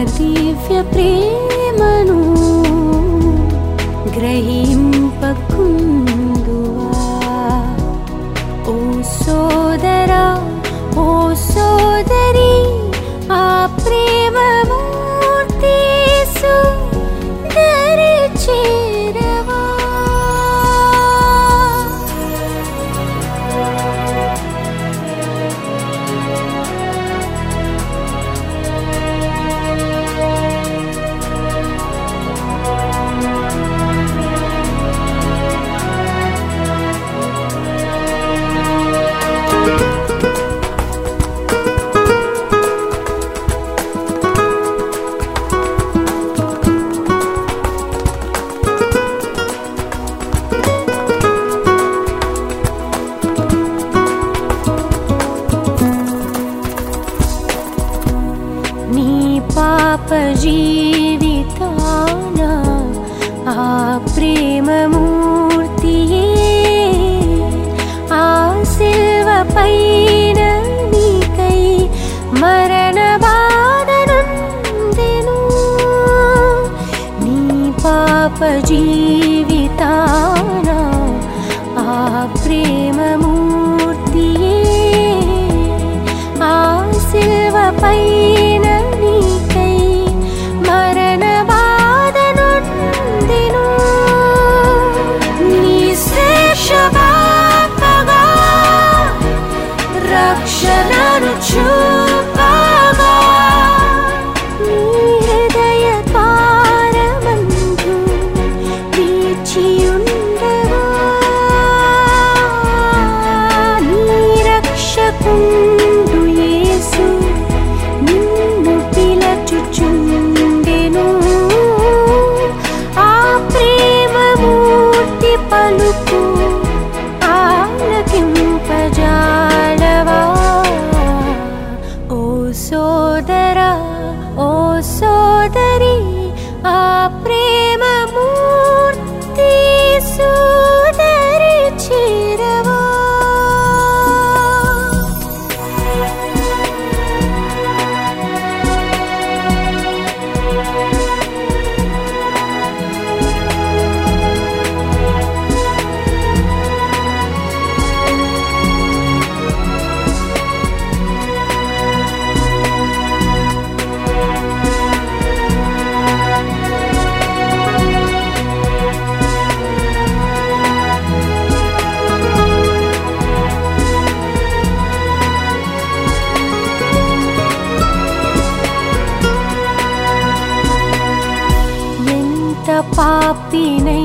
దివ్య ప్రేమను గ్రహింపకుందువా. ఓ సోదరా, ఓ సోదరి, ఆ ప్రేమ మూర్తి యేసు దరి చేరవా. నీ పాప జీవితాన ఆ ప్రేమ మూర్తియే ఆ సిల్వ పైన నీకై మరణ బాధనుందెను. నీ పాప జీవితాన ఆ ప్రేమ మూర్తియే ఆ సిల్వ పైన నీకై మరణ బాధనుందెను. నీ శేషవార్తగా రక్షణను చూపగా నీ హృదయ ద్వారమందు వేచియుండగా నీ రక్షకుండు యేసు నిన్ను పిలచుచుండెను. ఆ ప్రేమ మూర్తి పలుకు ఆలకింపజాలవా. ఓ సోదరా, ఓ సోదరి, ఆ ప్రేమ మూర్తి యేసు దరి చేరవా. ఎంత పాపినై